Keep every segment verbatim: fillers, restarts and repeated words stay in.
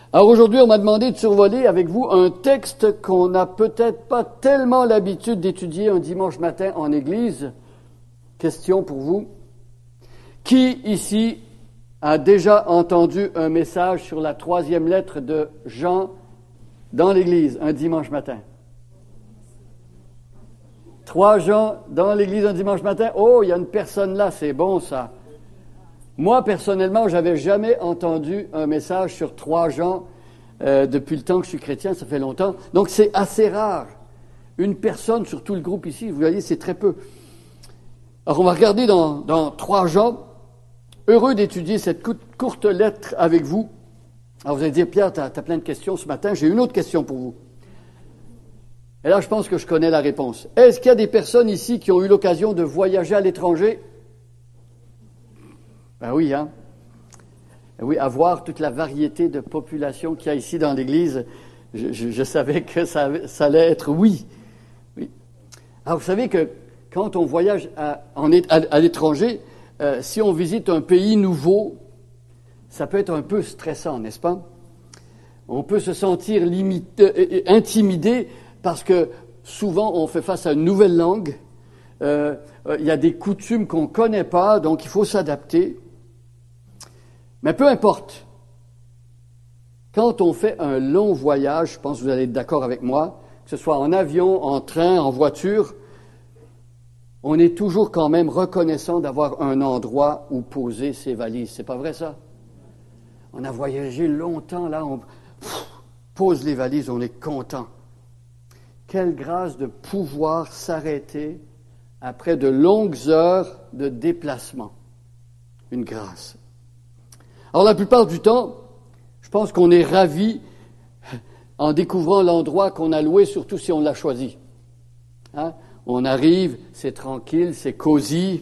Alors aujourd'hui, on m'a demandé de survoler avec vous un texte qu'on n'a peut-être pas tellement l'habitude d'étudier un dimanche matin en église. Question pour vous. Qui ici a déjà entendu un message sur la troisième lettre de Jean dans l'église un dimanche matin? Trois gens dans l'église un dimanche matin? Oh, il y a une personne là, c'est bon ça. Moi, personnellement, j'avais jamais entendu un message sur trois gens euh, depuis le temps que je suis chrétien, ça fait longtemps. Donc, c'est assez rare. Une personne sur tout le groupe ici, vous voyez, c'est très peu. Alors, on va regarder dans, dans trois gens. Heureux d'étudier cette courte lettre avec vous. Alors, vous allez dire, Pierre, tu as plein de questions ce matin. J'ai une autre question pour vous. Et là, je pense que je connais la réponse. Est-ce qu'il y a des personnes ici qui ont eu l'occasion de voyager à l'étranger? Ben oui, hein. Oui, à voir toute la variété de population qu'il y a ici dans l'Église, je, je, je savais que ça, ça allait être oui. oui. Alors, vous savez que quand on voyage à, en, à, à l'étranger, euh, si on visite un pays nouveau, ça peut être un peu stressant, n'est-ce pas? On peut se sentir limité, euh, intimidé parce que souvent on fait face à une nouvelle langue. Euh, euh, il y a des coutumes qu'on ne connaît pas, donc il faut s'adapter. Mais peu importe, quand on fait un long voyage, je pense que vous allez être d'accord avec moi, que ce soit en avion, en train, en voiture, on est toujours quand même reconnaissant d'avoir un endroit où poser ses valises. C'est pas vrai ça? On a voyagé longtemps, là, on pff, pose les valises, on est content. Quelle grâce de pouvoir s'arrêter après de longues heures de déplacement. Une grâce. Alors, la plupart du temps, je pense qu'on est ravis en découvrant l'endroit qu'on a loué, surtout si on l'a choisi. Hein? On arrive, c'est tranquille, c'est cosy.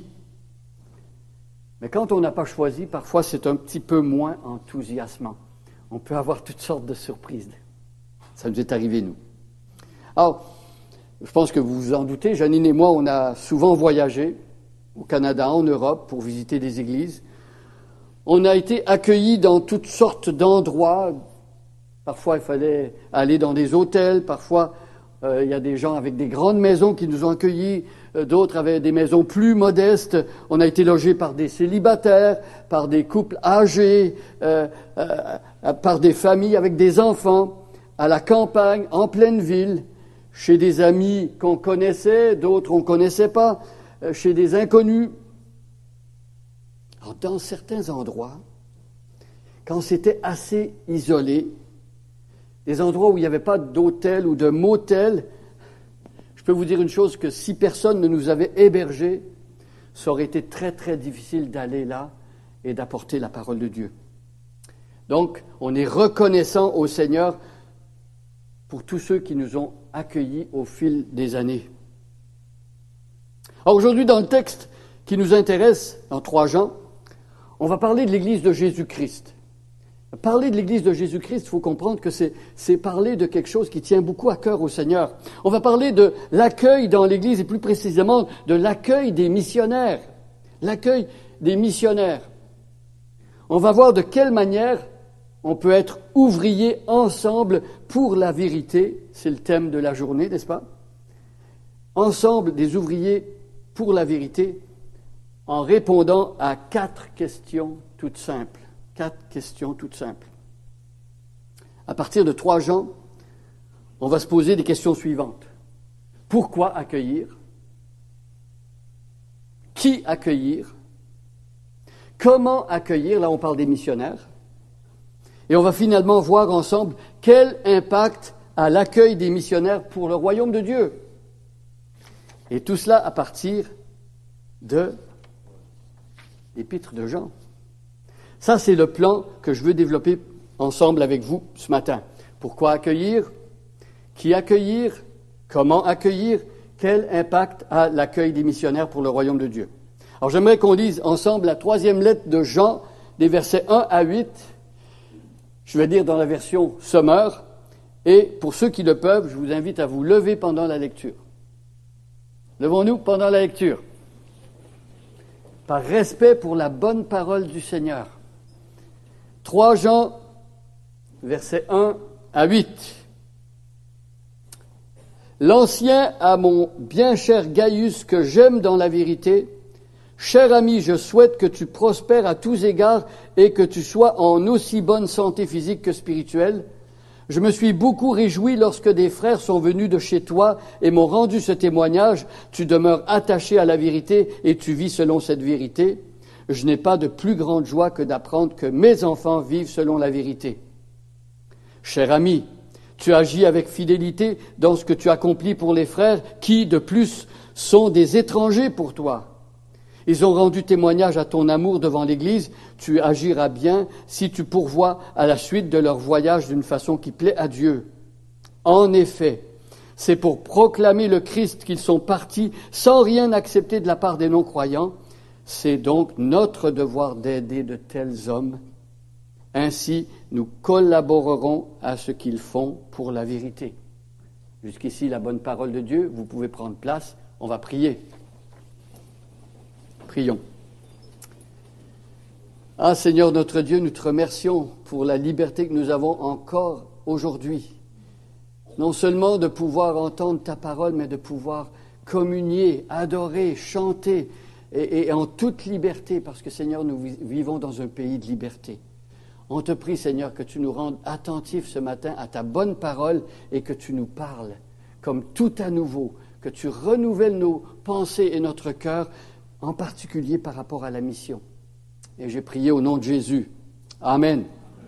Mais quand on n'a pas choisi, parfois c'est un petit peu moins enthousiasmant. On peut avoir toutes sortes de surprises. Ça nous est arrivé, nous. Alors, je pense que vous vous en doutez, Janine et moi, on a souvent voyagé au Canada, en Europe, pour visiter des églises. On a été accueillis dans toutes sortes d'endroits. Parfois, il fallait aller dans des hôtels. Parfois, euh, il y a des gens avec des grandes maisons qui nous ont accueillis. Euh, d'autres avaient des maisons plus modestes. On a été logés par des célibataires, par des couples âgés, euh, euh, par des familles avec des enfants, à la campagne, en pleine ville, chez des amis qu'on connaissait, d'autres on ne connaissait pas, euh, chez des inconnus. Alors, dans certains endroits, quand c'était assez isolé, des endroits où il n'y avait pas d'hôtel ou de motel, je peux vous dire une chose, que si personne ne nous avait hébergés, ça aurait été très, très difficile d'aller là et d'apporter la parole de Dieu. Donc, on est reconnaissant au Seigneur pour tous ceux qui nous ont accueillis au fil des années. Alors aujourd'hui, dans le texte qui nous intéresse, dans trois Jean, on va parler de l'Église de Jésus-Christ. Parler de l'Église de Jésus-Christ, il faut comprendre que c'est, c'est parler de quelque chose qui tient beaucoup à cœur au Seigneur. On va parler de l'accueil dans l'Église et plus précisément de l'accueil des missionnaires. L'accueil des missionnaires. On va voir de quelle manière on peut être ouvriers ensemble pour la vérité. C'est le thème de la journée, n'est-ce pas? Ensemble, des ouvriers pour la vérité, en répondant à quatre questions toutes simples. Quatre questions toutes simples. À partir de trois Jean, on va se poser des questions suivantes. Pourquoi accueillir? Qui accueillir? Comment accueillir? Là, on parle des missionnaires. Et on va finalement voir ensemble quel impact a l'accueil des missionnaires pour le royaume de Dieu. Et tout cela à partir de l'Épître de Jean. Ça, c'est le plan que je veux développer ensemble avec vous ce matin. Pourquoi accueillir? Qui accueillir? Comment accueillir? Quel impact a l'accueil des missionnaires pour le royaume de Dieu? Alors, j'aimerais qu'on lise ensemble la troisième lettre de Jean, des versets un à huit. Je vais lire dans la version Sommaire. Et pour ceux qui le peuvent, je vous invite à vous lever pendant la lecture. Levons-nous pendant la lecture. Par respect pour la bonne parole du Seigneur. trois Jean, versets un à huit. L'ancien à mon bien cher Gaius que j'aime dans la vérité, cher ami, je souhaite que tu prospères à tous égards et que tu sois en aussi bonne santé physique que spirituelle. Je me suis beaucoup réjoui lorsque des frères sont venus de chez toi et m'ont rendu ce témoignage. Tu demeures attaché à la vérité et tu vis selon cette vérité. Je n'ai pas de plus grande joie que d'apprendre que mes enfants vivent selon la vérité. Cher ami, tu agis avec fidélité dans ce que tu accomplis pour les frères qui, de plus, sont des étrangers pour toi. Ils ont rendu témoignage à ton amour devant l'Église. Tu agiras bien si tu pourvois à la suite de leur voyage d'une façon qui plaît à Dieu. En effet, c'est pour proclamer le Christ qu'ils sont partis sans rien accepter de la part des non-croyants. C'est donc notre devoir d'aider de tels hommes. Ainsi, nous collaborerons à ce qu'ils font pour la vérité. Jusqu'ici, la bonne parole de Dieu. Vous pouvez prendre place. On va prier. Prions. Ah Seigneur notre Dieu, nous te remercions pour la liberté que nous avons encore aujourd'hui. Non seulement de pouvoir entendre ta parole, mais de pouvoir communier, adorer, chanter, et, et en toute liberté, parce que Seigneur, nous vivons dans un pays de liberté. On te prie, Seigneur, que tu nous rendes attentifs ce matin à ta bonne parole et que tu nous parles comme tout à nouveau, que tu renouvelles nos pensées et notre cœur, en particulier par rapport à la mission. Et j'ai prié au nom de Jésus. Amen.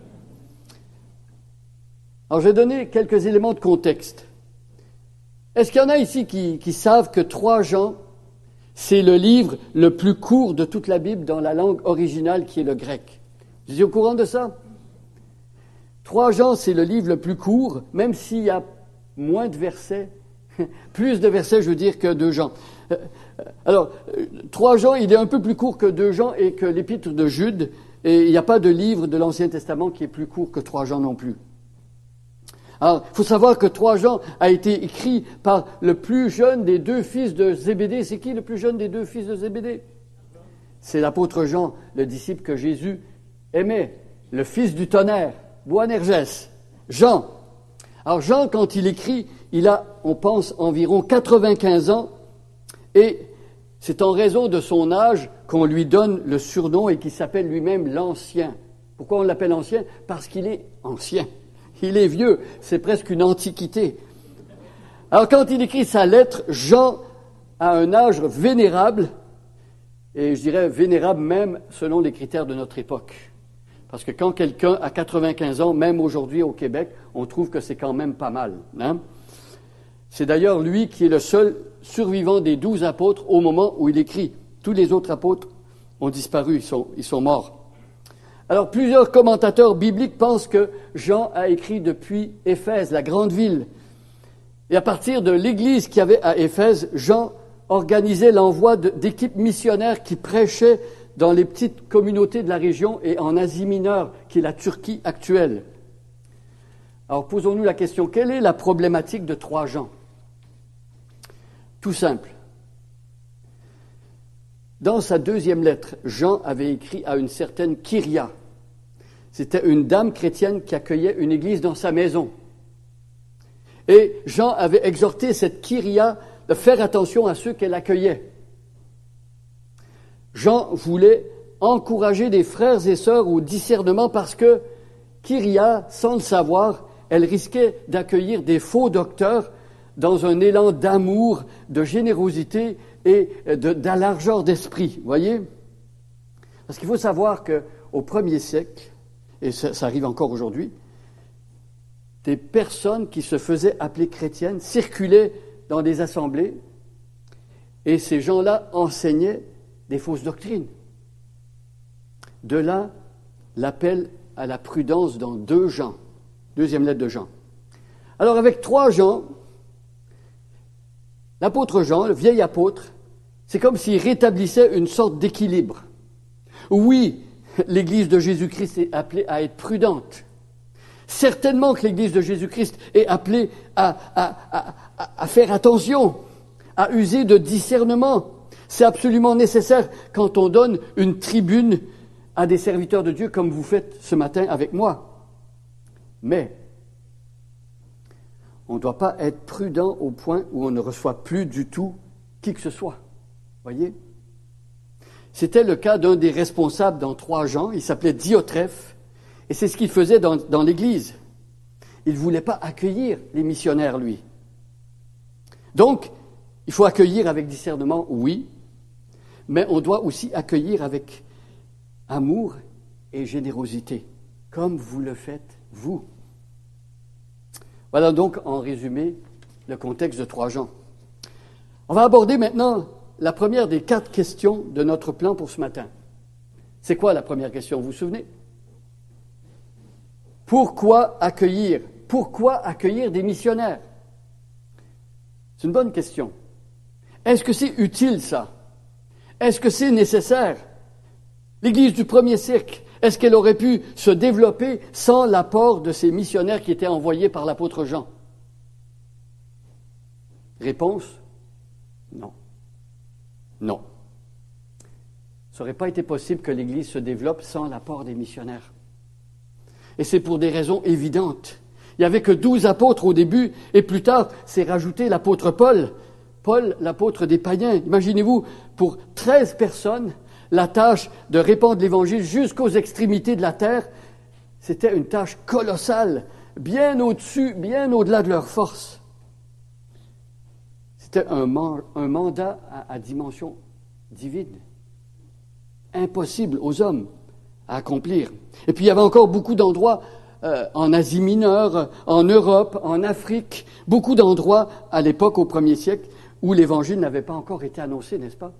Alors, je vais donner quelques éléments de contexte. Est-ce qu'il y en a ici qui, qui savent que trois Jean, c'est le livre le plus court de toute la Bible dans la langue originale qui est le grec? Vous êtes au courant de ça? trois Jean, c'est le livre le plus court, même s'il y a moins de versets, plus de versets, je veux dire, que deux Jean. Alors, trois Jean, il est un peu plus court que deux Jean et que l'épître de Jude, et il n'y a pas de livre de l'Ancien Testament qui est plus court que trois Jean non plus. Alors, il faut savoir que trois Jean a été écrit par le plus jeune des deux fils de Zébédée. C'est qui le plus jeune des deux fils de Zébédée? C'est l'apôtre Jean, le disciple que Jésus aimait, le fils du tonnerre, Boanerges, Jean. Alors Jean, quand il écrit, il a, on pense, environ quatre-vingt-quinze ans, et c'est en raison de son âge qu'on lui donne le surnom et qu'il s'appelle lui-même l'Ancien. Pourquoi on l'appelle Ancien? Parce qu'il est ancien. Il est vieux, c'est presque une antiquité. Alors quand il écrit sa lettre, Jean a un âge vénérable, et je dirais vénérable même selon les critères de notre époque. Parce que quand quelqu'un a quatre-vingt-quinze ans, même aujourd'hui au Québec, on trouve que c'est quand même pas mal. Hein? C'est d'ailleurs lui qui est le seul survivant des douze apôtres au moment où il écrit. Tous les autres apôtres ont disparu, ils sont, ils sont morts. Alors, plusieurs commentateurs bibliques pensent que Jean a écrit depuis Éphèse, la grande ville. Et à partir de l'église qu'il y avait à Éphèse, Jean organisait l'envoi de, d'équipes missionnaires qui prêchaient dans les petites communautés de la région et en Asie mineure, qui est la Turquie actuelle. Alors, posons-nous la question, quelle est la problématique de trois Jean? Tout simple. Dans sa deuxième lettre, Jean avait écrit à une certaine Kyria. C'était une dame chrétienne qui accueillait une église dans sa maison. Et Jean avait exhorté cette Kyria de faire attention à ceux qu'elle accueillait. Jean voulait encourager des frères et sœurs au discernement parce que Kyria, sans le savoir, elle risquait d'accueillir des faux docteurs dans un élan d'amour, de générosité et de, de largeur d'esprit, vous voyez? Parce qu'il faut savoir qu'au premier siècle, et ça, ça arrive encore aujourd'hui, des personnes qui se faisaient appeler chrétiennes circulaient dans des assemblées et ces gens-là enseignaient des fausses doctrines. De là, l'appel à la prudence dans deux Jean, deuxième lettre de Jean. Alors avec trois Jean, l'apôtre Jean, le vieil apôtre, c'est comme s'il rétablissait une sorte d'équilibre. Oui, l'Église de Jésus-Christ est appelée à être prudente. Certainement que l'Église de Jésus-Christ est appelée à, à, à, à faire attention, à user de discernement. C'est absolument nécessaire quand on donne une tribune à des serviteurs de Dieu comme vous faites ce matin avec moi. Mais on ne doit pas être prudent au point où on ne reçoit plus du tout qui que ce soit. Voyez? C'était le cas d'un des responsables dans trois Jean, il s'appelait Diotrephe, et c'est ce qu'il faisait dans, dans l'Église. Il ne voulait pas accueillir les missionnaires, lui. Donc, il faut accueillir avec discernement, oui, mais on doit aussi accueillir avec amour et générosité, comme vous le faites, vous. Voilà donc, en résumé, le contexte de trois Jean. On va aborder maintenant la première des quatre questions de notre plan pour ce matin. C'est quoi la première question, vous vous souvenez? Pourquoi accueillir? Pourquoi accueillir des missionnaires? C'est une bonne question. Est-ce que c'est utile, ça? Est-ce que c'est nécessaire? L'Église du premier siècle, est-ce qu'elle aurait pu se développer sans l'apport de ces missionnaires qui étaient envoyés par l'apôtre Jean? Réponse, non. Non. Ça n'aurait pas été possible que l'Église se développe sans l'apport des missionnaires. Et c'est pour des raisons évidentes. Il n'y avait que douze apôtres au début, et plus tard, c'est rajouté l'apôtre Paul. Paul, l'apôtre des païens. Imaginez-vous, pour treize personnes, la tâche de répandre l'Évangile jusqu'aux extrémités de la terre, c'était une tâche colossale, bien au-dessus, bien au-delà de leur force. C'était un, man- un mandat à, à dimension divine, impossible aux hommes à accomplir. Et puis il y avait encore beaucoup d'endroits euh, en Asie mineure, en Europe, en Afrique, beaucoup d'endroits à l'époque, au premier siècle, où l'Évangile n'avait pas encore été annoncé, n'est-ce pas?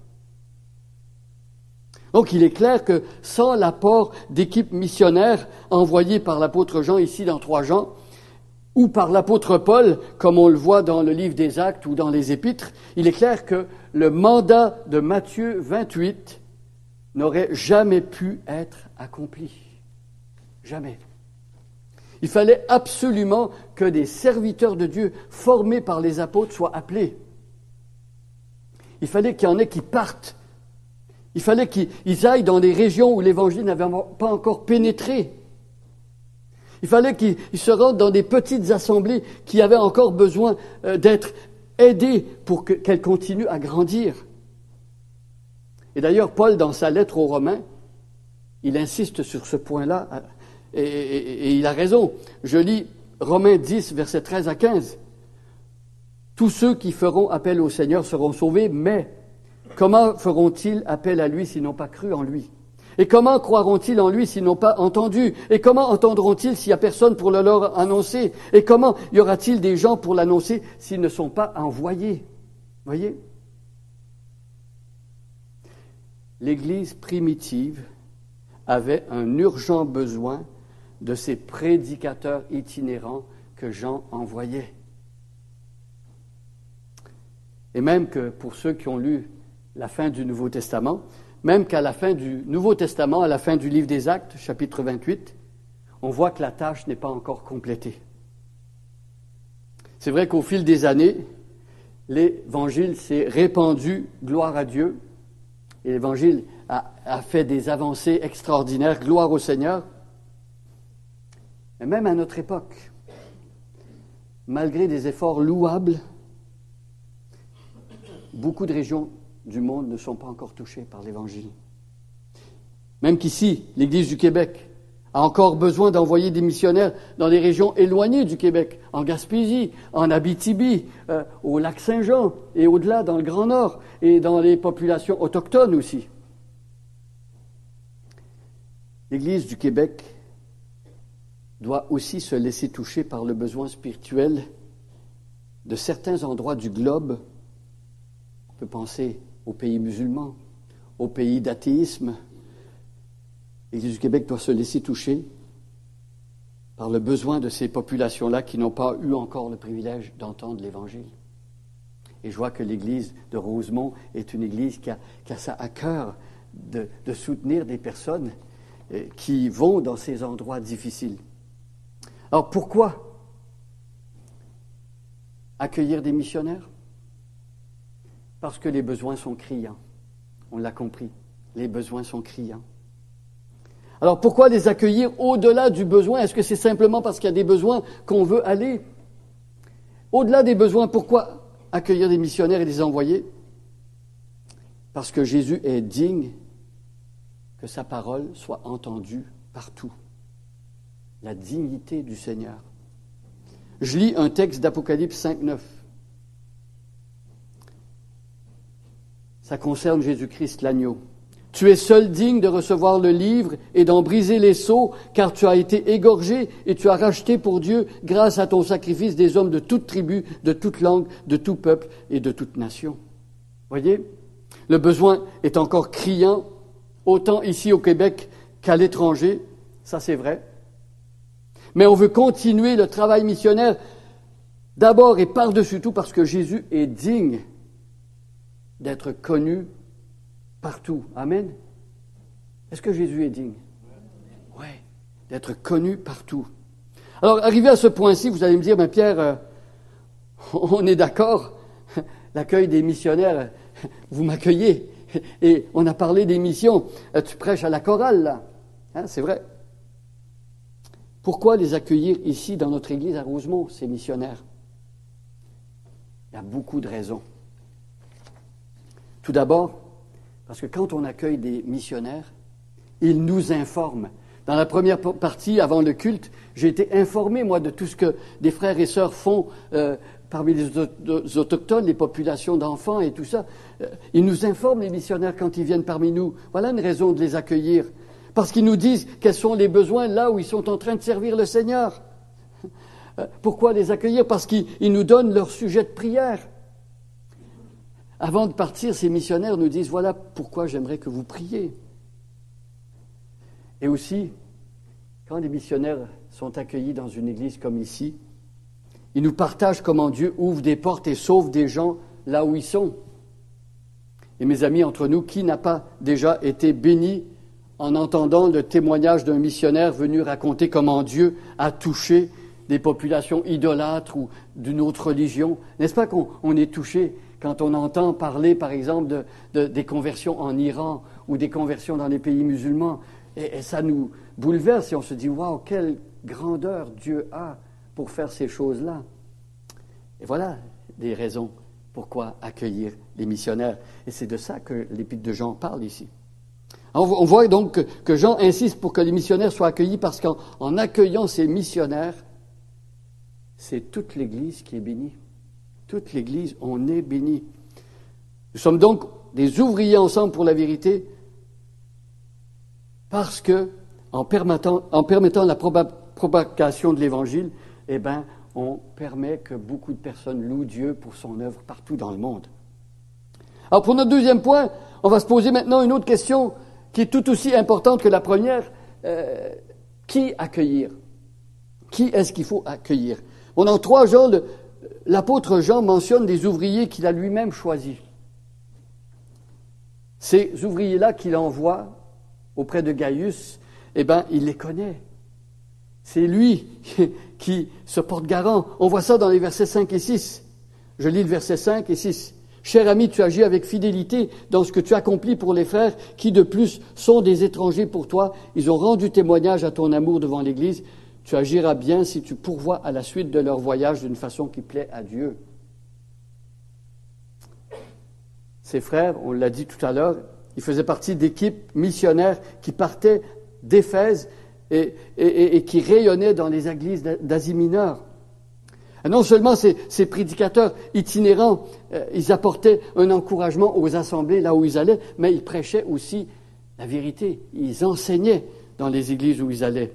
Donc il est clair que sans l'apport d'équipes missionnaires envoyées par l'apôtre Jean ici dans trois Jean, ou par l'apôtre Paul, comme on le voit dans le livre des Actes ou dans les Épîtres, il est clair que le mandat de Matthieu vingt-huit n'aurait jamais pu être accompli. Jamais. Il fallait absolument que des serviteurs de Dieu formés par les apôtres soient appelés. Il fallait qu'il y en ait qui partent. Il fallait qu'ils aillent dans les régions où l'Évangile n'avait pas encore pénétré. Il fallait qu'ils se rendent dans des petites assemblées qui avaient encore besoin d'être aidées pour que, qu'elles continuent à grandir. Et d'ailleurs, Paul, dans sa lettre aux Romains, il insiste sur ce point-là, et, et, et il a raison. Je lis Romains dix, versets treize à quinze. « Tous ceux qui feront appel au Seigneur seront sauvés, mais comment feront-ils appel à lui s'ils n'ont pas cru en lui? Et comment croiront-ils en lui s'ils n'ont pas entendu? Et comment entendront-ils s'il n'y a personne pour le leur annoncer? Et comment y aura-t-il des gens pour l'annoncer s'ils ne sont pas envoyés? » Voyez? L'Église primitive avait un urgent besoin de ces prédicateurs itinérants que Jean envoyait. Et même que pour ceux qui ont lu la fin du Nouveau Testament, même qu'à la fin du Nouveau Testament, à la fin du livre des Actes, chapitre vingt-huit, on voit que la tâche n'est pas encore complétée. C'est vrai qu'au fil des années, l'Évangile s'est répandu, gloire à Dieu, et l'Évangile a, a fait des avancées extraordinaires, gloire au Seigneur. Mais même à notre époque, malgré des efforts louables, beaucoup de régions du monde ne sont pas encore touchées par l'Évangile. Même qu'ici, l'Église du Québec a encore besoin d'envoyer des missionnaires dans les régions éloignées du Québec, en Gaspésie, en Abitibi, euh, au lac Saint-Jean et au-delà dans le Grand Nord et dans les populations autochtones aussi. L'Église du Québec doit aussi se laisser toucher par le besoin spirituel de certains endroits du globe. On peut penser aux pays musulmans, aux pays d'athéisme. L'Église du Québec doit se laisser toucher par le besoin de ces populations-là qui n'ont pas eu encore le privilège d'entendre l'Évangile. Et je vois que l'Église de Rosemont est une Église qui a, qui a ça à cœur de, de soutenir des personnes euh, qui vont dans ces endroits difficiles. Alors pourquoi accueillir des missionnaires? Parce que les besoins sont criants. On l'a compris. Les besoins sont criants. Alors pourquoi les accueillir au-delà du besoin? Est-ce que c'est simplement parce qu'il y a des besoins qu'on veut aller? Au-delà des besoins, pourquoi accueillir des missionnaires et les envoyer? Parce que Jésus est digne que sa parole soit entendue partout. La dignité du Seigneur. Je lis un texte d'Apocalypse cinq, neuf. Ça concerne Jésus-Christ, l'agneau. « Tu es seul digne de recevoir le livre et d'en briser les sceaux, car tu as été égorgé et tu as racheté pour Dieu, grâce à ton sacrifice, des hommes de toute tribu, de toute langue, de tout peuple et de toute nation. » Voyez, le besoin est encore criant, autant ici au Québec qu'à l'étranger, ça c'est vrai. Mais on veut continuer le travail missionnaire d'abord et par-dessus tout parce que Jésus est digne d'être connu partout. Amen. Est-ce que Jésus est digne? Oui, d'être connu partout. Alors, arrivé à ce point-ci, vous allez me dire, mais Pierre, euh, on est d'accord, l'accueil des missionnaires, vous m'accueillez, et on a parlé des missions, tu prêches à la chorale, là. Hein, c'est vrai. Pourquoi les accueillir ici, dans notre église à Rosemont, ces missionnaires? Il y a beaucoup de raisons. Tout d'abord, parce que quand on accueille des missionnaires, ils nous informent. Dans la première partie, avant le culte, j'ai été informé, moi, de tout ce que des frères et sœurs font euh, parmi les autochtones, les populations d'enfants et tout ça. Euh, ils nous informent, les missionnaires, quand ils viennent parmi nous. Voilà une raison de les accueillir. Parce qu'ils nous disent quels sont les besoins là où ils sont en train de servir le Seigneur. Euh, pourquoi les accueillir? Parce qu'ils nous donnent leur sujet de prière. Avant de partir, ces missionnaires nous disent, voilà pourquoi j'aimerais que vous priez. Et aussi, quand les missionnaires sont accueillis dans une église comme ici, ils nous partagent comment Dieu ouvre des portes et sauve des gens là où ils sont. Et mes amis, entre nous, qui n'a pas déjà été béni en entendant le témoignage d'un missionnaire venu raconter comment Dieu a touché des populations idolâtres ou d'une autre religion? N'est-ce pas qu'on on est touché quand on entend parler, par exemple, de, de, des conversions en Iran ou des conversions dans les pays musulmans? Et, et ça nous bouleverse et on se dit, waouh, quelle grandeur Dieu a pour faire ces choses-là. Et voilà des raisons pourquoi accueillir les missionnaires. Et c'est de ça que l'Épître de Jean parle ici. On voit donc que, que Jean insiste pour que les missionnaires soient accueillis parce qu'en en accueillant ces missionnaires, c'est toute l'Église qui est bénie. Toute l'Église, on est bénie. Nous sommes donc des ouvriers ensemble pour la vérité parce que, en permettant, en permettant la proba- propagation de l'Évangile, eh ben, on permet que beaucoup de personnes louent Dieu pour son œuvre partout dans le monde. Alors, pour notre deuxième point, on va se poser maintenant une autre question qui est tout aussi importante que la première. Euh, qui accueillir? Qui est-ce qu'il faut accueillir? On a en trois Jean, le, l'apôtre Jean mentionne des ouvriers qu'il a lui-même choisis. Ces ouvriers-là qu'il envoie auprès de Gaius, eh bien, il les connaît. C'est lui qui se porte garant. On voit ça dans les versets cinq et six. Je lis le verset cinq et six. « Cher ami, tu agis avec fidélité dans ce que tu accomplis pour les frères qui, de plus, sont des étrangers pour toi. Ils ont rendu témoignage à ton amour devant l'Église. Tu agiras bien si tu pourvois à la suite de leur voyage d'une façon qui plaît à Dieu. » Ces frères, on l'a dit tout à l'heure, ils faisaient partie d'équipes missionnaires qui partaient d'Éphèse et, et, et qui rayonnaient dans les églises d'Asie mineure. Et non seulement ces, ces prédicateurs itinérants, euh, ils apportaient un encouragement aux assemblées là où ils allaient, mais ils prêchaient aussi la vérité. Ils enseignaient dans les églises où ils allaient.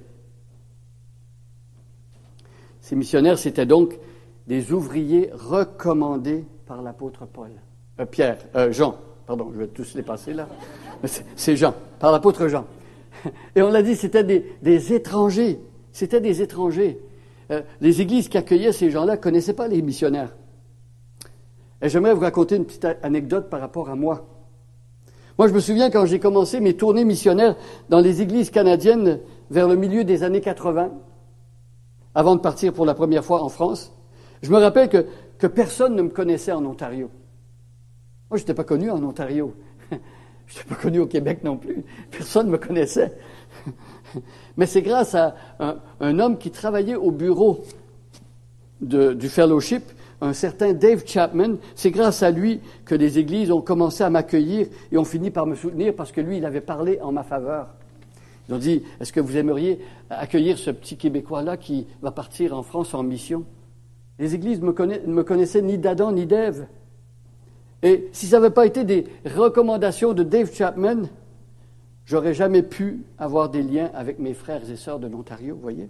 Ces missionnaires, c'était donc des ouvriers recommandés par l'apôtre Paul. Euh, Pierre, euh, Jean, pardon, je vais tous les passer là. C'est, c'est Jean, par l'apôtre Jean. Et on l'a dit, c'était des, des étrangers. C'était des étrangers. Euh, les églises qui accueillaient ces gens-là ne connaissaient pas les missionnaires. Et j'aimerais vous raconter une petite anecdote par rapport à moi. Moi, je me souviens quand j'ai commencé mes tournées missionnaires dans les églises canadiennes vers le milieu des années quatre-vingts, avant de partir pour la première fois en France, je me rappelle que, que personne ne me connaissait en Ontario. Moi, je n'étais pas connu en Ontario. Je n'étais pas connu au Québec non plus. Personne ne me connaissait. Mais c'est grâce à un, un homme qui travaillait au bureau de, du fellowship, un certain Dave Chapman. C'est grâce à lui que les églises ont commencé à m'accueillir et ont fini par me soutenir parce que lui, il avait parlé en ma faveur. Ils ont dit, est-ce que vous aimeriez accueillir ce petit Québécois-là qui va partir en France en mission? Les églises ne me, conna- ne me connaissaient ni d'Adam ni d'Ève. Et si ça n'avait pas été des recommandations de Dave Chapman, j'aurais jamais pu avoir des liens avec mes frères et sœurs de l'Ontario, vous voyez?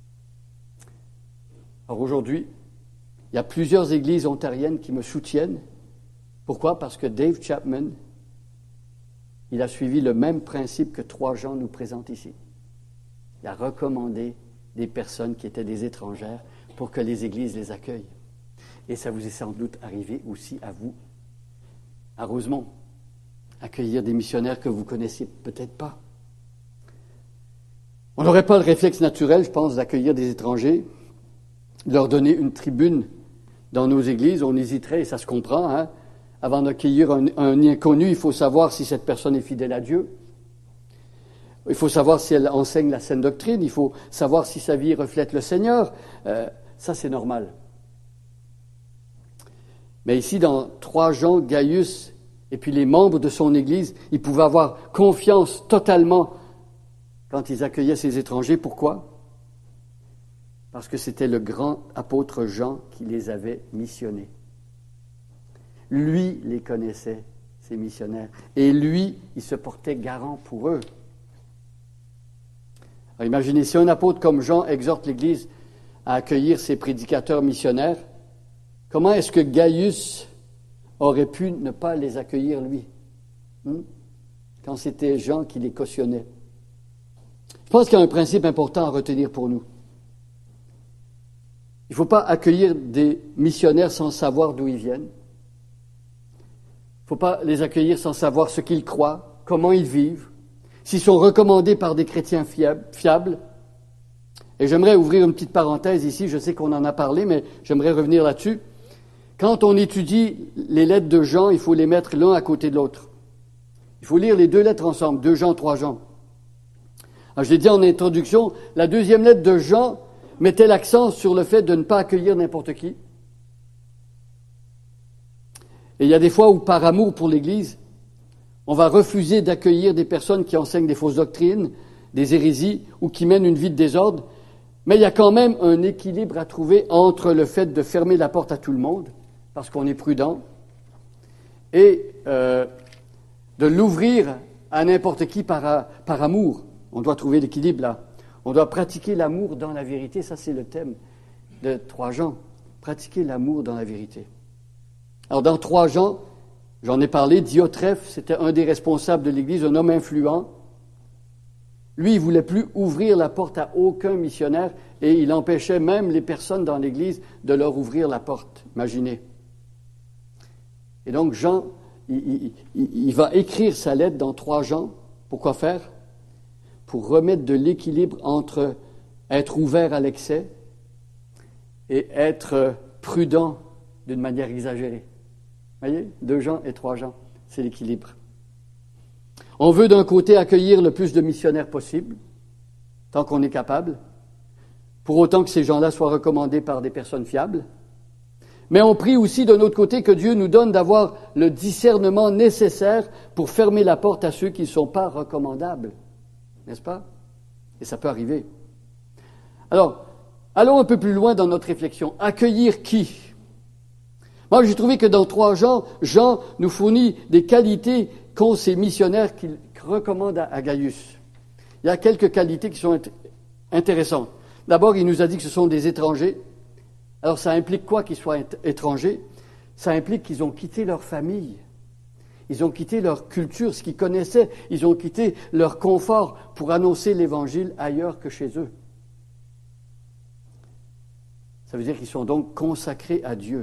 Alors aujourd'hui, il y a plusieurs églises ontariennes qui me soutiennent. Pourquoi? Parce que Dave Chapman, il a suivi le même principe que trois Jean nous présente ici. Il a recommandé des personnes qui étaient des étrangères pour que les églises les accueillent. Et ça vous est sans doute arrivé aussi à vous, à Rosemont, accueillir des missionnaires que vous connaissiez peut-être pas. On n'aurait pas le réflexe naturel, je pense, d'accueillir des étrangers, leur donner une tribune dans nos églises. On hésiterait, et ça se comprend, hein. Avant d'accueillir un, un inconnu, il faut savoir si cette personne est fidèle à Dieu. Il faut savoir si elle enseigne la saine doctrine. Il faut savoir si sa vie reflète le Seigneur. Euh, ça, c'est normal. Mais ici, dans trois Jean, Gaius et puis les membres de son Église, ils pouvaient avoir confiance totalement quand ils accueillaient ces étrangers. Pourquoi? Parce que c'était le grand apôtre Jean qui les avait missionnés. Lui les connaissait, ces missionnaires. Et lui, il se portait garant pour eux. Alors imaginez, si un apôtre comme Jean exhorte l'Église à accueillir ses prédicateurs missionnaires, comment est-ce que Gaius aurait pu ne pas les accueillir, lui, hein? Quand c'était Jean qui les cautionnait? Je pense qu'il y a un principe important à retenir pour nous. Il ne faut pas accueillir des missionnaires sans savoir d'où ils viennent. Il ne faut pas les accueillir sans savoir ce qu'ils croient, comment ils vivent, s'ils sont recommandés par des chrétiens fiables. Et j'aimerais ouvrir une petite parenthèse ici, je sais qu'on en a parlé, mais j'aimerais revenir là-dessus. Quand on étudie les lettres de Jean, il faut les mettre l'un à côté de l'autre. Il faut lire les deux lettres ensemble, deux Jean, trois Jean. Alors, je l'ai dit en introduction, la deuxième lettre de Jean mettait l'accent sur le fait de ne pas accueillir n'importe qui. Et il y a des fois où, par amour pour l'Église, on va refuser d'accueillir des personnes qui enseignent des fausses doctrines, des hérésies ou qui mènent une vie de désordre. Mais il y a quand même un équilibre à trouver entre le fait de fermer la porte à tout le monde, parce qu'on est prudent, et euh, de l'ouvrir à n'importe qui par, par amour. On doit trouver l'équilibre là. On doit pratiquer l'amour dans la vérité. Ça, c'est le thème de trois Jean. Pratiquer l'amour dans la vérité. Alors, dans trois Jean, j'en ai parlé, Diotrephe, c'était un des responsables de l'Église, un homme influent. Lui, il ne voulait plus ouvrir la porte à aucun missionnaire et il empêchait même les personnes dans l'Église de leur ouvrir la porte. Imaginez. Et donc, Jean, il, il, il va écrire sa lettre dans trois Jean. Pourquoi faire? Pour remettre de l'équilibre entre être ouvert à l'excès et être prudent d'une manière exagérée. Vous voyez? Deux Jean et trois Jean, c'est l'équilibre. On veut d'un côté accueillir le plus de missionnaires possible, tant qu'on est capable, pour autant que ces gens-là soient recommandés par des personnes fiables. Mais on prie aussi d'un autre côté que Dieu nous donne d'avoir le discernement nécessaire pour fermer la porte à ceux qui ne sont pas recommandables. N'est-ce pas? Et ça peut arriver. Alors, allons un peu plus loin dans notre réflexion. Accueillir qui? Moi, j'ai trouvé que dans trois Jean, Jean nous fournit des qualités qu'ont ces missionnaires qu'il recommande à, à Gaius. Il y a quelques qualités qui sont int- intéressantes. D'abord, il nous a dit que ce sont des étrangers. Alors, ça implique quoi qu'ils soient étrangers? Ça implique qu'ils ont quitté leur famille. Ils ont quitté leur culture, ce qu'ils connaissaient. Ils ont quitté leur confort pour annoncer l'Évangile ailleurs que chez eux. Ça veut dire qu'ils sont donc consacrés à Dieu.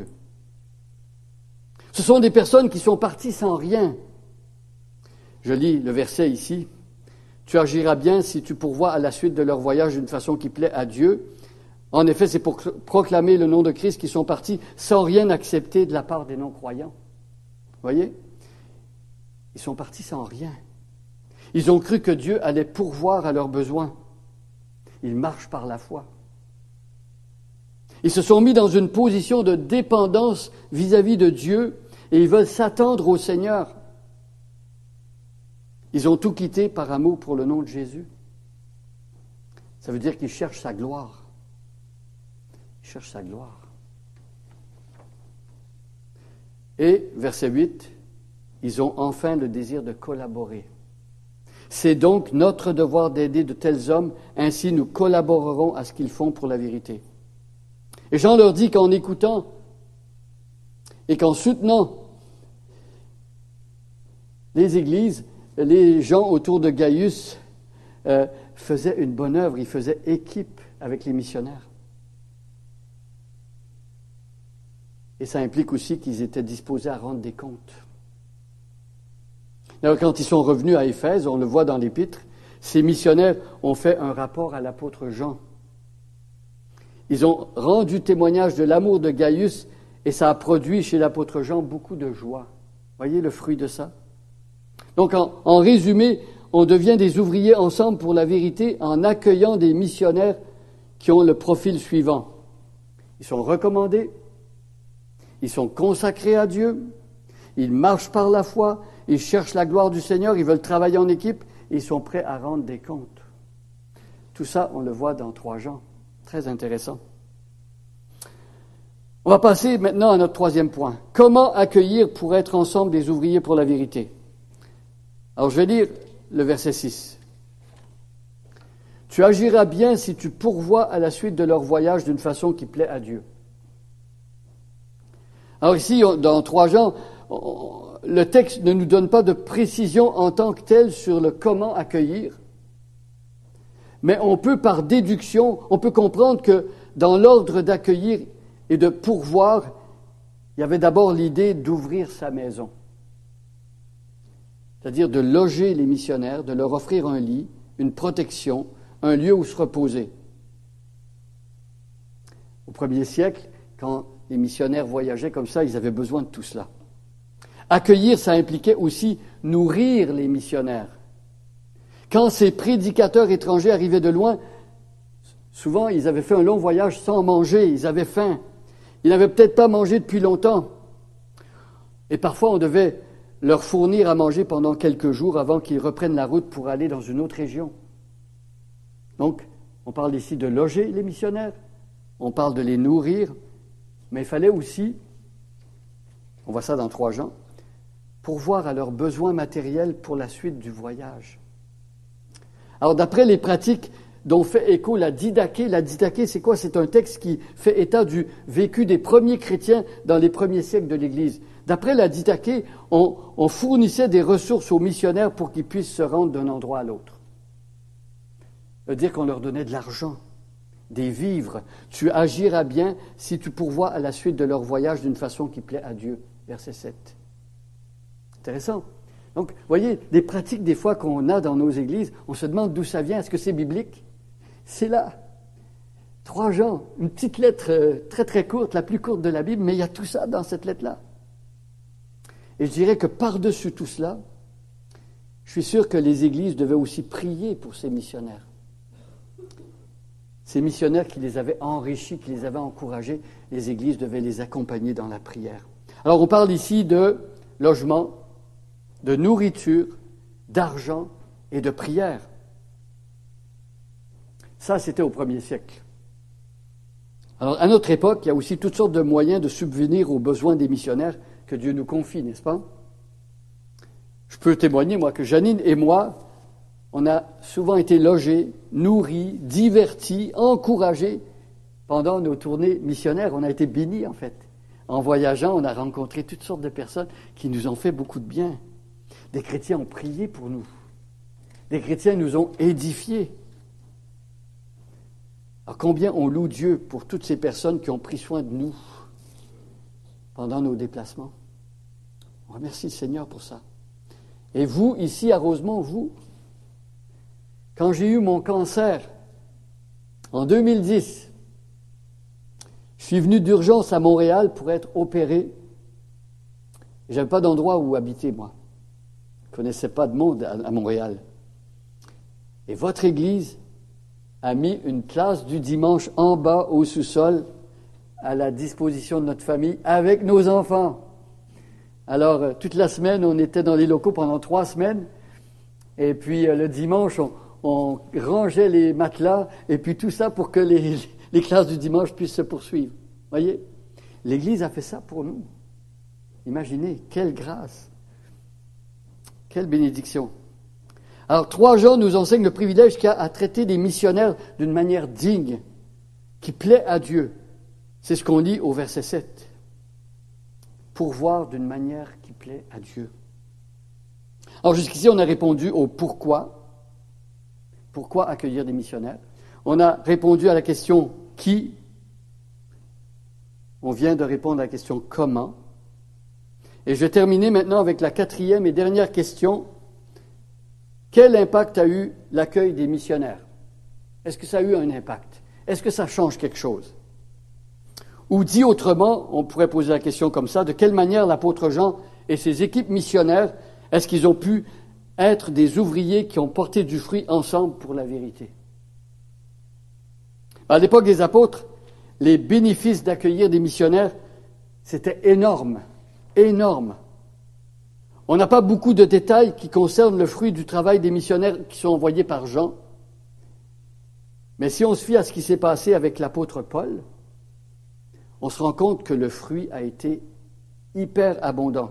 Ce sont des personnes qui sont parties sans rien. Je lis le verset ici. « Tu agiras bien si tu pourvois à la suite de leur voyage d'une façon qui plaît à Dieu. » En effet, c'est pour proclamer le nom de Christ qu'ils sont partis sans rien accepter de la part des non-croyants. Vous voyez? Ils sont partis sans rien. Ils ont cru que Dieu allait pourvoir à leurs besoins. Ils marchent par la foi. Ils se sont mis dans une position de dépendance vis-à-vis de Dieu et ils veulent s'attendre au Seigneur. Ils ont tout quitté par amour pour le nom de Jésus. Ça veut dire qu'ils cherchent sa gloire. Ils cherchent sa gloire. Et, verset huit, ils ont enfin le désir de collaborer. C'est donc notre devoir d'aider de tels hommes, ainsi nous collaborerons à ce qu'ils font pour la vérité. Et Jean leur dit qu'en écoutant et qu'en soutenant les églises, les gens autour de Gaius euh, faisaient une bonne œuvre, ils faisaient équipe avec les missionnaires. Et ça implique aussi qu'ils étaient disposés à rendre des comptes. Alors, quand ils sont revenus à Éphèse, on le voit dans l'Épître, ces missionnaires ont fait un rapport à l'apôtre Jean. Ils ont rendu témoignage de l'amour de Gaius et ça a produit chez l'apôtre Jean beaucoup de joie. Voyez le fruit de ça? Donc, en, en résumé, on devient des ouvriers ensemble pour la vérité en accueillant des missionnaires qui ont le profil suivant. Ils sont recommandés, ils sont consacrés à Dieu, ils marchent par la foi, ils cherchent la gloire du Seigneur, ils veulent travailler en équipe et ils sont prêts à rendre des comptes. Tout ça, on le voit dans trois Jean. Très intéressant. On va passer maintenant à notre troisième point. Comment accueillir pour être ensemble des ouvriers pour la vérité? Alors, je vais lire le verset six. « Tu agiras bien si tu pourvois à la suite de leur voyage d'une façon qui plaît à Dieu. » Alors ici, dans trois Jean, le texte ne nous donne pas de précision en tant que telle sur le comment accueillir, mais on peut par déduction, on peut comprendre que dans l'ordre d'accueillir et de pourvoir, il y avait d'abord l'idée d'ouvrir sa maison, c'est-à-dire de loger les missionnaires, de leur offrir un lit, une protection, un lieu où se reposer. Au premier siècle, quand les missionnaires voyageaient comme ça, ils avaient besoin de tout cela. Accueillir, ça impliquait aussi nourrir les missionnaires. Quand ces prédicateurs étrangers arrivaient de loin, souvent ils avaient fait un long voyage sans manger, ils avaient faim. Ils n'avaient peut-être pas mangé depuis longtemps. Et parfois on devait leur fournir à manger pendant quelques jours avant qu'ils reprennent la route pour aller dans une autre région. Donc, on parle ici de loger les missionnaires, on parle de les nourrir, mais il fallait aussi, on voit ça dans trois Jean, pourvoir à leurs besoins matériels pour la suite du voyage. Alors, d'après les pratiques dont fait écho la Didaché, la Didaché, c'est quoi? C'est un texte qui fait état du vécu des premiers chrétiens dans les premiers siècles de l'Église. D'après la Didaché, on, on fournissait des ressources aux missionnaires pour qu'ils puissent se rendre d'un endroit à l'autre. Ça veut dire qu'on leur donnait de l'argent, des vivres. Tu agiras bien si tu pourvois à la suite de leur voyage d'une façon qui plaît à Dieu. Verset sept. Intéressant. Donc, vous voyez, des pratiques des fois qu'on a dans nos églises, on se demande d'où ça vient. Est-ce que c'est biblique? C'est là. trois Jean, une petite lettre très très courte, la plus courte de la Bible, mais il y a tout ça dans cette lettre-là. Et je dirais que par-dessus tout cela, je suis sûr que les églises devaient aussi prier pour ces missionnaires. Ces missionnaires qui les avaient enrichis, qui les avaient encouragés, les églises devaient les accompagner dans la prière. Alors on parle ici de logement, de nourriture, d'argent et de prière. Ça, c'était au premier siècle. Alors, à notre époque, il y a aussi toutes sortes de moyens de subvenir aux besoins des missionnaires que Dieu nous confie, n'est-ce pas? Je peux témoigner, moi, que Janine et moi, on a souvent été logés, nourris, divertis, encouragés pendant nos tournées missionnaires. On a été bénis, en fait. En voyageant, on a rencontré toutes sortes de personnes qui nous ont fait beaucoup de bien. Des chrétiens ont prié pour nous. Des chrétiens nous ont édifiés. Alors combien on loue Dieu pour toutes ces personnes qui ont pris soin de nous pendant nos déplacements. On remercie le Seigneur pour ça. Et vous, ici à Rosemont, vous, quand j'ai eu mon cancer en deux mille dix, je suis venu d'urgence à Montréal pour être opéré. Je n'avais pas d'endroit où habiter, moi. Je ne connaissais pas de monde à Montréal. Et votre Église a mis une classe du dimanche en bas au sous-sol à la disposition de notre famille avec nos enfants. Alors, euh, toute la semaine, on était dans les locaux pendant trois semaines. Et puis, euh, le dimanche, on, on rangeait les matelas. Et puis, tout ça pour que les, les classes du dimanche puissent se poursuivre. Voyez, l'Église a fait ça pour nous. Imaginez, quelle grâce. Quelle bénédiction. Alors, trois Jean nous enseigne le privilège qu'il y a à traiter des missionnaires d'une manière digne, qui plaît à Dieu. C'est ce qu'on lit au verset sept. Pourvoir d'une manière qui plaît à Dieu. Alors, jusqu'ici, on a répondu au pourquoi. Pourquoi accueillir des missionnaires? On a répondu à la question qui. On vient de répondre à la question comment. Et je vais terminer maintenant avec la quatrième et dernière question. Quel impact a eu l'accueil des missionnaires? Est-ce que ça a eu un impact? Est-ce que ça change quelque chose? Ou dit autrement, on pourrait poser la question comme ça, de quelle manière l'apôtre Jean et ses équipes missionnaires, est-ce qu'ils ont pu être des ouvriers qui ont porté du fruit ensemble pour la vérité? À l'époque des apôtres, les bénéfices d'accueillir des missionnaires, c'était énorme, énorme. On n'a pas beaucoup de détails qui concernent le fruit du travail des missionnaires qui sont envoyés par Jean. Mais si on se fie à ce qui s'est passé avec l'apôtre Paul, on se rend compte que le fruit a été hyper abondant.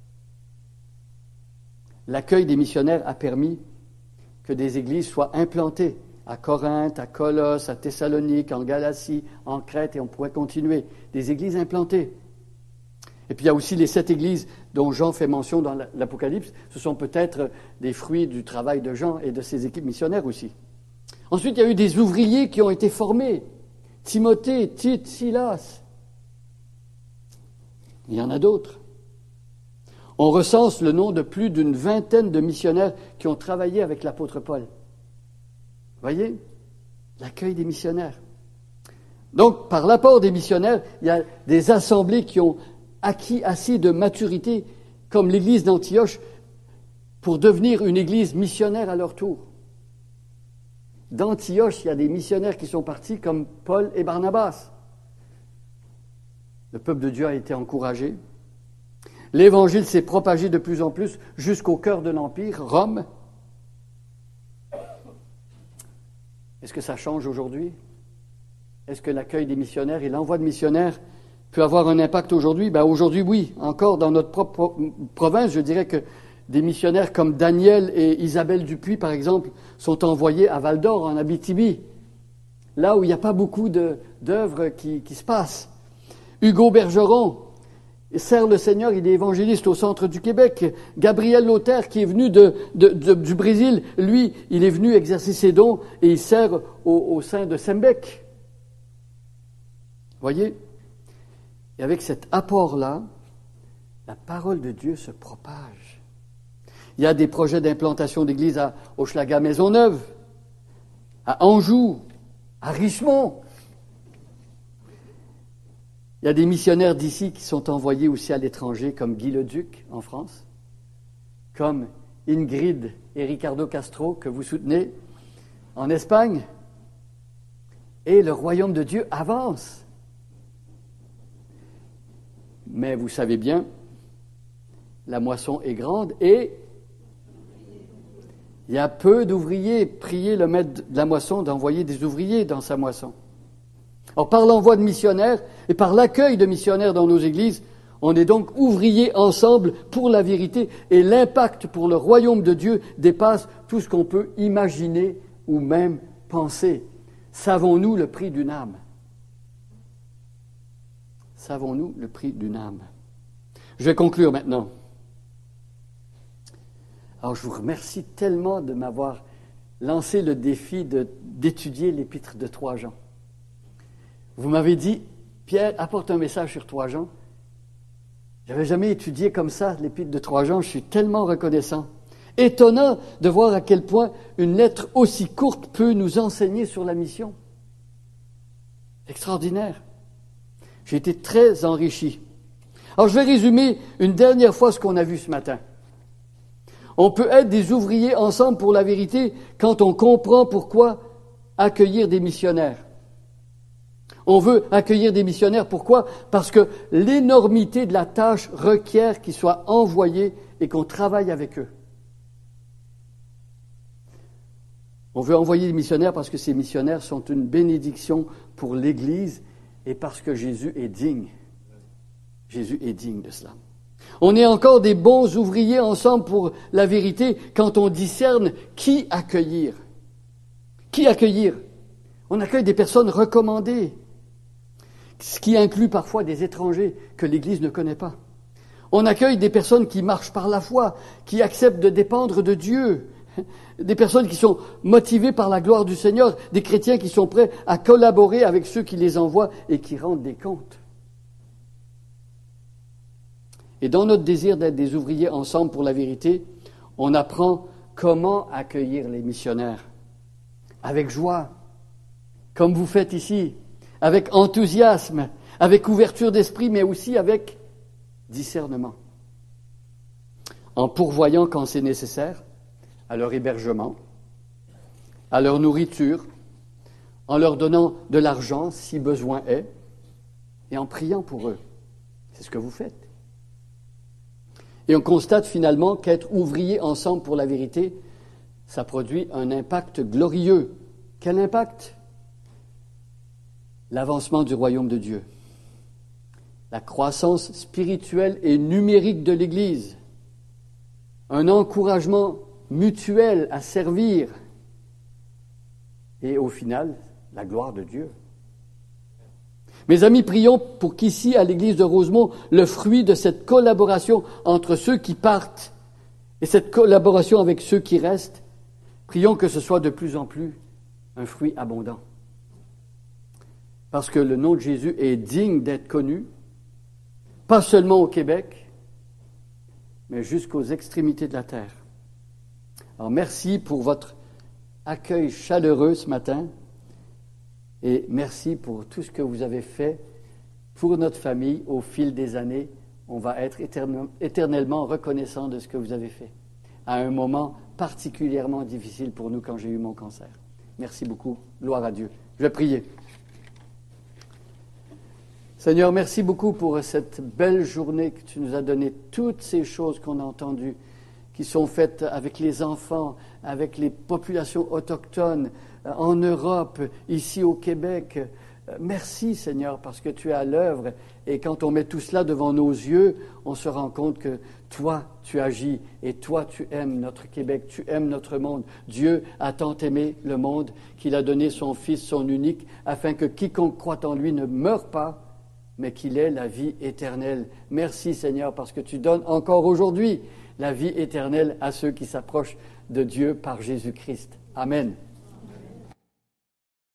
L'accueil des missionnaires a permis que des églises soient implantées à Corinthe, à Colosse, à Thessalonique, en Galatie, en Crète, et on pourrait continuer. Des églises implantées. Et puis il y a aussi les sept églises dont Jean fait mention dans l'Apocalypse. Ce sont peut-être des fruits du travail de Jean et de ses équipes missionnaires aussi. Ensuite, il y a eu des ouvriers qui ont été formés. Timothée, Tite, Silas. Il y en a d'autres. On recense le nom de plus d'une vingtaine de missionnaires qui ont travaillé avec l'apôtre Paul. Vous voyez? L'accueil des missionnaires. Donc, par l'apport des missionnaires, il y a des assemblées qui ont acquis assez de maturité, comme l'église d'Antioche, pour devenir une église missionnaire à leur tour. D'Antioche, il y a des missionnaires qui sont partis, comme Paul et Barnabas. Le peuple de Dieu a été encouragé. L'Évangile s'est propagé de plus en plus jusqu'au cœur de l'Empire, Rome. Est-ce que ça change aujourd'hui? Est-ce que l'accueil des missionnaires et l'envoi de missionnaires peut avoir un impact aujourd'hui? Ben aujourd'hui, oui. Encore dans notre propre province, je dirais que des missionnaires comme Daniel et Isabelle Dupuis, par exemple, sont envoyés à Val-d'Or, en Abitibi, là où il n'y a pas beaucoup de, d'œuvres qui, qui se passent. Hugo Bergeron sert le Seigneur, il est évangéliste au centre du Québec. Gabriel Lauter, qui est venu de, de, de, du Brésil, lui, il est venu exercer ses dons et il sert au, au sein de Sembec. Voyez? Et avec cet apport-là, la parole de Dieu se propage. Il y a des projets d'implantation d'église à Hochelaga Maisonneuve, à Anjou, à Richemont. Il y a des missionnaires d'ici qui sont envoyés aussi à l'étranger, comme Guy Leduc en France, comme Ingrid et Ricardo Castro, que vous soutenez, en Espagne. Et le royaume de Dieu avance. Mais vous savez bien, la moisson est grande et il y a peu d'ouvriers. Priez le maître de la moisson d'envoyer des ouvriers dans sa moisson. Alors, par l'envoi de missionnaires et par l'accueil de missionnaires dans nos églises, on est donc ouvriers ensemble pour la vérité et l'impact pour le royaume de Dieu dépasse tout ce qu'on peut imaginer ou même penser. Savons-nous le prix d'une âme? Savons-nous le prix d'une âme? Je vais conclure maintenant. Alors, je vous remercie tellement de m'avoir lancé le défi de, d'étudier l'épître de trois Jean. Vous m'avez dit, Pierre, apporte un message sur trois Jean. Je n'avais jamais étudié comme ça l'épître de trois Jean, je suis tellement reconnaissant. Étonnant de voir à quel point une lettre aussi courte peut nous enseigner sur la mission. Extraordinaire. J'ai été très enrichi. Alors, je vais résumer une dernière fois ce qu'on a vu ce matin. On peut être des ouvriers ensemble pour la vérité quand on comprend pourquoi accueillir des missionnaires. On veut accueillir des missionnaires, pourquoi? Parce que l'énormité de la tâche requiert qu'ils soient envoyés et qu'on travaille avec eux. On veut envoyer des missionnaires parce que ces missionnaires sont une bénédiction pour l'Église et parce que Jésus est digne. Jésus est digne de cela. On est encore des bons ouvriers ensemble pour la vérité quand on discerne qui accueillir. Qui accueillir? On accueille des personnes recommandées, ce qui inclut parfois des étrangers que l'Église ne connaît pas. On accueille des personnes qui marchent par la foi, qui acceptent de dépendre de Dieu, des personnes qui sont motivées par la gloire du Seigneur, des chrétiens qui sont prêts à collaborer avec ceux qui les envoient et qui rendent des comptes. Et dans notre désir d'être des ouvriers ensemble pour la vérité, on apprend comment accueillir les missionnaires. Avec joie, comme vous faites ici, avec enthousiasme, avec ouverture d'esprit, mais aussi avec discernement. En pourvoyant quand c'est nécessaire, à leur hébergement, à leur nourriture, en leur donnant de l'argent si besoin est, et en priant pour eux. C'est ce que vous faites. Et on constate finalement qu'être ouvrier ensemble pour la vérité, ça produit un impact glorieux. Quel impact? L'avancement du royaume de Dieu, la croissance spirituelle et numérique de l'Église, un encouragement mutuel à servir et au final, la gloire de Dieu. Mes amis, prions pour qu'ici, à l'Église de Rosemont, le fruit de cette collaboration entre ceux qui partent et cette collaboration avec ceux qui restent, prions que ce soit de plus en plus un fruit abondant. Parce que le nom de Jésus est digne d'être connu, pas seulement au Québec, mais jusqu'aux extrémités de la terre. Alors merci pour votre accueil chaleureux ce matin et merci pour tout ce que vous avez fait pour notre famille au fil des années. On va être éternellement reconnaissant de ce que vous avez fait à un moment particulièrement difficile pour nous quand j'ai eu mon cancer. Merci beaucoup. Gloire à Dieu. Je vais prier. Seigneur, merci beaucoup pour cette belle journée que tu nous as donnée, toutes ces choses qu'on a entendues, qui sont faites avec les enfants, avec les populations autochtones, en Europe, ici au Québec. Merci Seigneur, parce que tu es à l'œuvre et quand on met tout cela devant nos yeux, on se rend compte que toi, tu agis et toi, tu aimes notre Québec, tu aimes notre monde. Dieu a tant aimé le monde qu'il a donné son Fils, son unique, afin que quiconque croit en lui ne meure pas, mais qu'il ait la vie éternelle. Merci Seigneur, parce que tu donnes encore aujourd'hui la vie éternelle à ceux qui s'approchent de Dieu par Jésus-Christ. Amen.